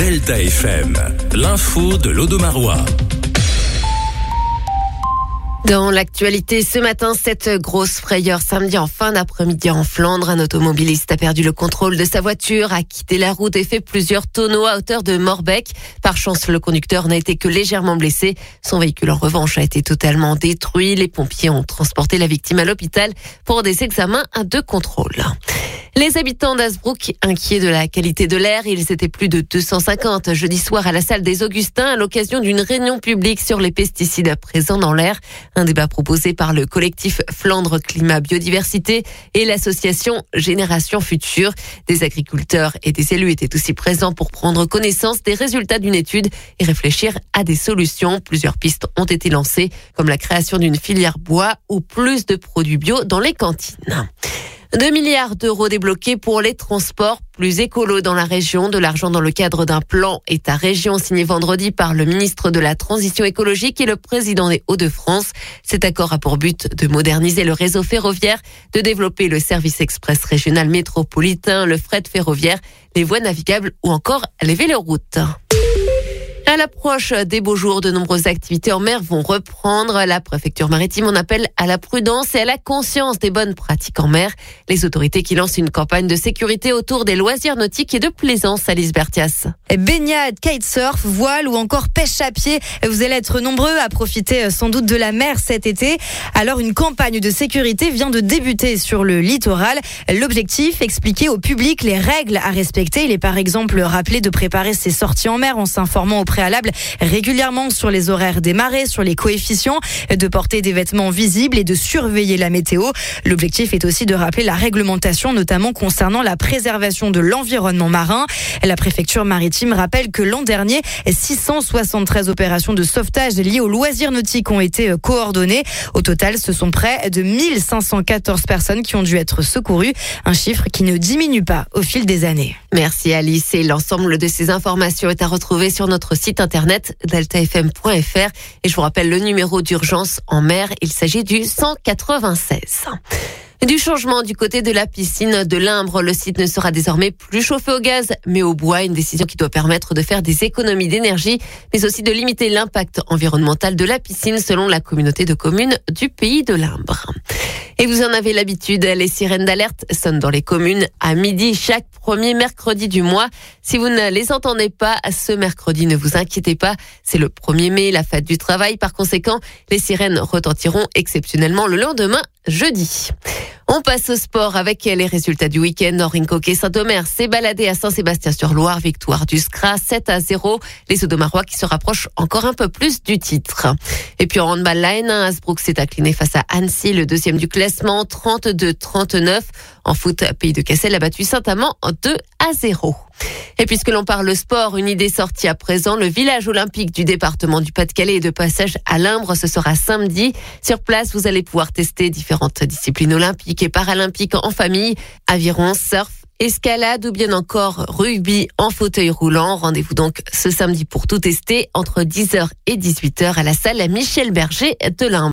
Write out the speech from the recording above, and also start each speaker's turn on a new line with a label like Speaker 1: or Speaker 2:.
Speaker 1: Delta FM, l'info de l'Audomarois.
Speaker 2: Dans l'actualité ce matin, cette grosse frayeur samedi en fin d'après-midi en Flandre. Un automobiliste a perdu le contrôle de sa voiture, a quitté la route et fait plusieurs tonneaux à hauteur de Morbecque. Par chance, le conducteur n'a été que légèrement blessé. Son véhicule en revanche a été totalement détruit. Les pompiers ont transporté la victime à l'hôpital pour des examens de contrôle. Les habitants d'Hazebrouck, inquiets de la qualité de l'air, ils étaient plus de 250 jeudi soir à la salle des Augustins à l'occasion d'une réunion publique sur les pesticides présents dans l'air. Un débat proposé par le collectif Flandre Climat Biodiversité et l'association Génération Future. Des agriculteurs et des élus étaient aussi présents pour prendre connaissance des résultats d'une étude et réfléchir à des solutions. Plusieurs pistes ont été lancées, comme la création d'une filière bois ou plus de produits bio dans les cantines. 2 milliards d'euros débloqués pour les transports plus écolos dans la région. De l'argent dans le cadre d'un plan État-région signé vendredi par le ministre de la Transition écologique et le président des Hauts-de-France. Cet accord a pour but de moderniser le réseau ferroviaire, de développer le service express régional métropolitain, le fret ferroviaire, les voies navigables ou encore les véloroutes. À l'approche des beaux jours, de nombreuses activités en mer vont reprendre. La préfecture maritime en appelle à la prudence et à la conscience des bonnes pratiques en mer. Les autorités qui lancent une campagne de sécurité autour des loisirs nautiques et de plaisance. Alice Bertias.
Speaker 3: Baignade, kitesurf, voile ou encore pêche à pied. Vous allez être nombreux à profiter sans doute de la mer cet été. Alors une campagne de sécurité vient de débuter sur le littoral. L'objectif, expliquer au public les règles à respecter. Il est par exemple rappelé de préparer ses sorties en mer en s'informant au préalable régulièrement sur les horaires des marées, sur les coefficients, de porter des vêtements visibles et de surveiller la météo. L'objectif est aussi de rappeler la réglementation, notamment concernant la préservation de l'environnement marin. La préfecture maritime rappelle que l'an dernier, 673 opérations de sauvetage liées aux loisirs nautiques ont été coordonnées. Au total, ce sont près de 1514 personnes qui ont dû être secourues, un chiffre qui ne diminue pas au fil des années.
Speaker 2: Merci Alice, et l'ensemble de ces informations est à retrouver sur notre site internet deltafm.fr, et je vous rappelle le numéro d'urgence en mer, il s'agit du 196. Du changement du côté de la piscine de Limbre, le site ne sera désormais plus chauffé au gaz mais au bois, une décision qui doit permettre de faire des économies d'énergie mais aussi de limiter l'impact environnemental de la piscine selon la communauté de communes du Pays de Limbre. Et vous en avez l'habitude, les sirènes d'alerte sonnent dans les communes à midi chaque premier mercredi du mois. Si vous ne les entendez pas ce mercredi, ne vous inquiétez pas, c'est le 1er mai, la fête du travail. Par conséquent, les sirènes retentiront exceptionnellement le lendemain, jeudi. On passe au sport avec les résultats du week-end. Orinco Saint-Omer s'est baladé à Saint-Sébastien-sur-Loire. Victoire du SCRA 7-0. Les Audomarois qui se rapprochent encore un peu plus du titre. Et puis en handball, la N1, Hazebrouck s'est incliné face à Annecy, le deuxième du classement, 32-39. En foot, Pays de Cassel a battu Saint-Amand 2-0. Et puisque l'on parle sport, une idée sortie à présent, le village olympique du département du Pas-de-Calais est de passage à Limbre. Ce sera samedi. Sur place, vous allez pouvoir tester différentes disciplines olympiques et paralympiques en famille, aviron, surf, escalade ou bien encore rugby en fauteuil roulant. Rendez-vous donc ce samedi pour tout tester entre 10h et 18h à la salle Michel Berger de Limbre.